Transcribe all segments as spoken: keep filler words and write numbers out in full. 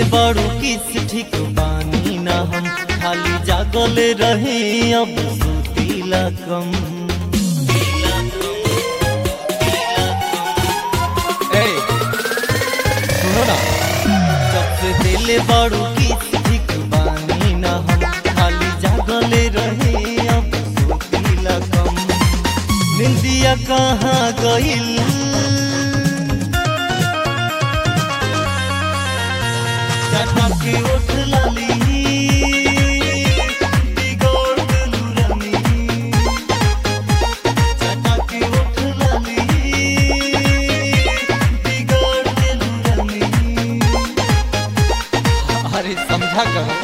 बड़ू किस ठीक बानी ना हम खाली जागल रहे अब सुतीला कम। सुनो ना सबसे दिल बड़ू किस ठीक बानी ना हम खाली जागल रहे अब सुतीला कम। निंदिया कहाँ गइल के उठ लाली बिगड़ दिलू रानी चटा के उठ लाली बिगड़ दिलू रानी। अरे समझा करो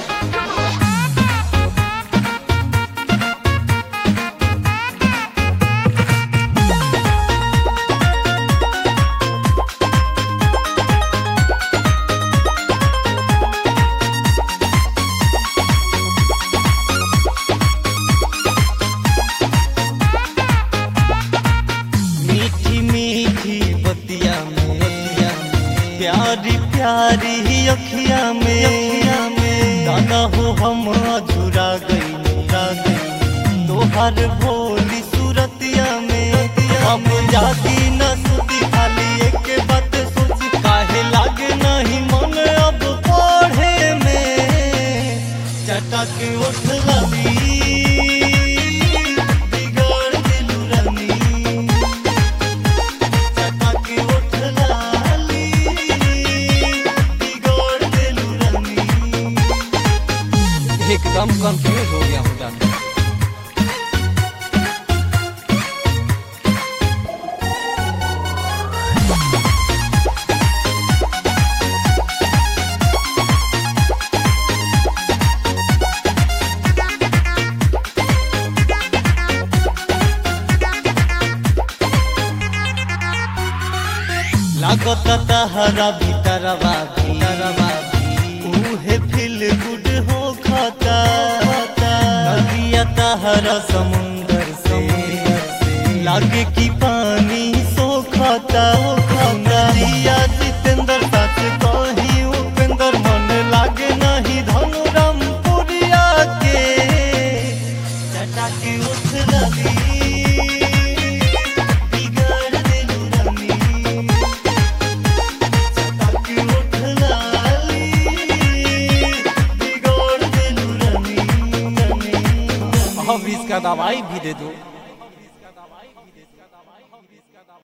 प्यारी प्यारी अखिया में दाना हो हम अधूरा गई तोहर भोली सूरतिया में हम जाती न सुती खाली एक बात सोची काहे लागे नहीं मन अब पढ़े में चटा के उठ लाली एकदम कंफ्यूज हो गया हूँ जान। लागत तहरा भीतरवा भीतरवा उहे फील गुड हो खाता नदिया तहरा समुंदर से लागे की पानी सोखता नदिया जितेंद्र सच कही उपेंद्र मन लागे नहीं धनुराम पुरिया के चटा के उठ लाली अब इसका दवाई भी दे दो।